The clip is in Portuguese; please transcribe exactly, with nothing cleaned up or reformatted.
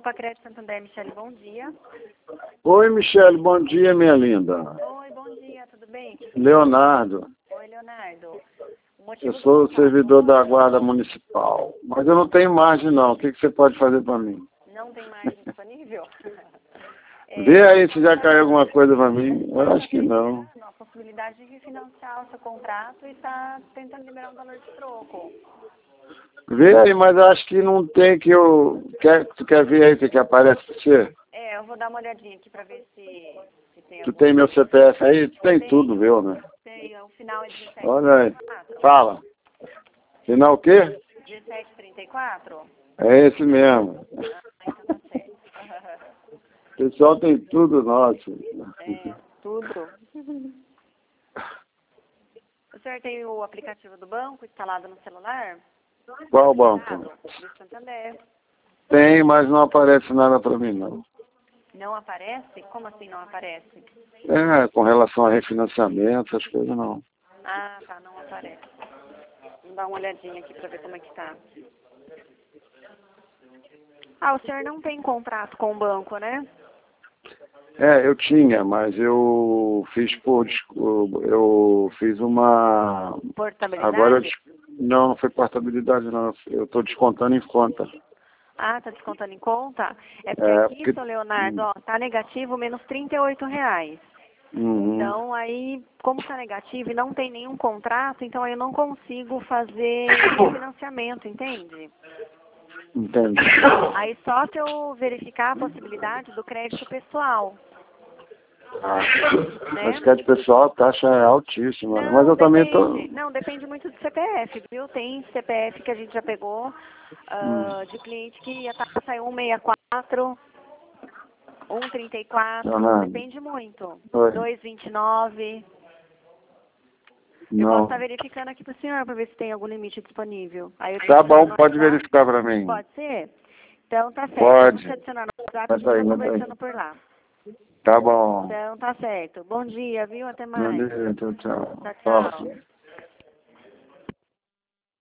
Opa, Crédito Santander, Michele, bom dia. Oi, Michele, bom dia, minha linda. Oi, bom dia, tudo bem? Leonardo. Oi, Leonardo. O Eu motivo sou do o servidor da Guarda Municipal, mas eu não tenho margem não. O que, que você pode fazer para mim? Não tem margem disponível? É, Vê aí se já caiu alguma coisa para mim. Eu acho que não. a possibilidade de refinanciar o seu contrato e está tentando liberar um valor de troco. Vê aí, mas eu acho que não tem que eu... Quer, tu quer ver aí o que, que aparece para você? É, eu vou dar uma olhadinha aqui para ver se, se tem Tu algum... tem meu C P F aí? Tu tem Tem. tudo, viu, né? Tem, o final é dezessete Olha aí. trinta e quatro. Fala. Final o quê? dezessete trinta e quatro? É esse mesmo. Ah, então tá certo. O pessoal tem tudo nosso. É, tudo. O senhor tem o aplicativo do banco instalado no celular? Qual banco? Do Santander. Tem, mas não aparece nada para mim, não. Não aparece? Como assim não aparece? É, com relação a refinanciamento, essas coisas não. Ah, tá, não aparece. Vamos dar uma olhadinha aqui para ver como é que tá. Ah, o senhor não tem contrato com o banco, né? É, eu tinha, mas eu fiz por... descu- Eu fiz uma... Portabilidade? Agora eu... des- Não, não foi portabilidade, não. Eu estou descontando em conta. Ah, tá descontando em conta? É porque É, aqui, porque... seu Leonardo, ó, tá negativo menos trinta e oito reais. Uhum. Então, aí, como tá negativo e não tem nenhum contrato, então aí eu não consigo fazer refinanciamento, entende? Entendi. Aí só se eu verificar a possibilidade do crédito pessoal, Ah, né? mas crédito pessoal, a taxa é altíssima, né? Mas Não, eu também tô... depende. Não, depende muito do C P F, viu? Tem C P F que a gente já pegou, ah, de cliente que a taxa saiu cento e sessenta e quatro, cento e trinta e quatro, Leonardo. depende muito. Oi. duzentos e vinte e nove. Eu posso Não. estar verificando aqui para o senhor para ver se tem algum limite disponível. Aí eu te Tá adiciono bom, no pode WhatsApp. verificar para mim. Pode ser? Então tá certo. Pode. Vamos te adicionar no WhatsApp e a gente Manda aí, vai manda aí. conversando por lá. Tá bom. Então tá certo. Bom dia, viu? Até Bom mais. dia, tchau, tchau. Tchau, Fala, tchau. filho.